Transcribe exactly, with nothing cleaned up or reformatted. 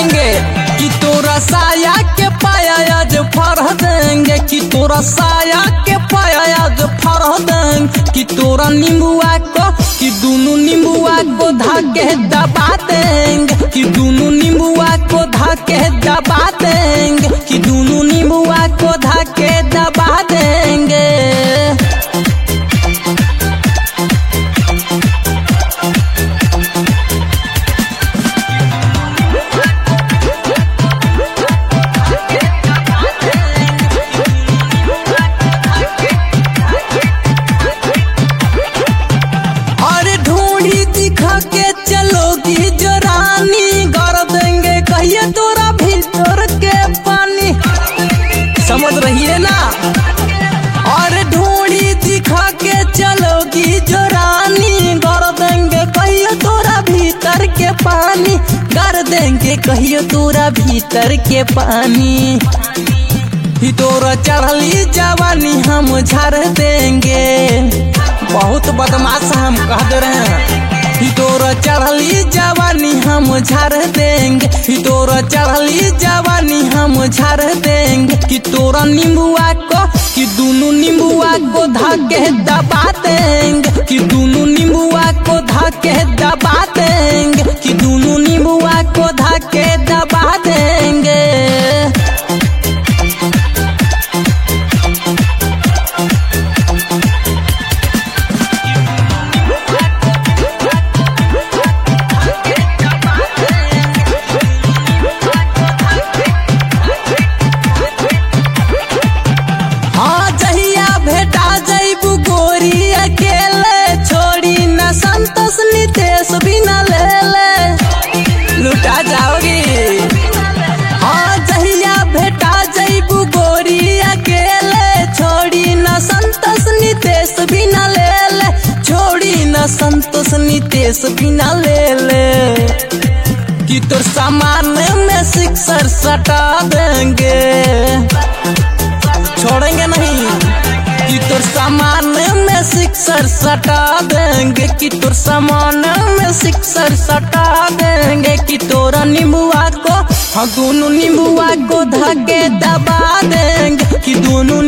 देंगे कि तोरा साया के पाया आज फर देंगे कि तोरा साया के पाया आज फर देंगे कि तोरा नींबुआ को कि दोनों नींबुआ को धाके दबा देंगे कि दोनों नींबुआ को धाके दबा देंगे कि दोनों नींबुआ को धाके दबा देंगे। के चलोगी जो रानी कर देंगे कहिए तोरा भीतर के पानी, समझ रही है ना। और ढूंढी दिखा के चलोगी जो रानी कर देंगे कहिए तोरा भीतर के पानी, कर देंगे कहिए तोरा भीतर के पानी। ही तोरा चढ़ली जवानी हम झर देंगे, बहुत बदमाश हम कह दे रहे हैं। ही तोरा चढ़ली जवानी हम झर देंगे, ही तोरा चढ़ली जवानी हम झर देंगे कि तोरा नींबुआ को कि दोनों नींबुआ को धाके दबा देंगे कि दोनों नींबुआ को धाके दबा देंगे कि दोनों नींबुआ को धाके दबा देंगे। नितेश बिना ले ले लुटा जाओगी। हाँ जहिया भेटा जैबू गोरी अकेले, छोड़ी न संतोष नितेश बिना ले ले, छोड़ी न संतोष नितेश बिना ले ले कि तोर सामान में सिक्सर सटा देंगे, छोड़ेंगे नहीं कि तोर सामान में सिक्सर सटा देंगे कि तोर सामान में सिक्सर सटा देंगे कि तोरा नींबुआ को हाँ दोनों नींबुआ को धाके दबा देंगे कि दोनों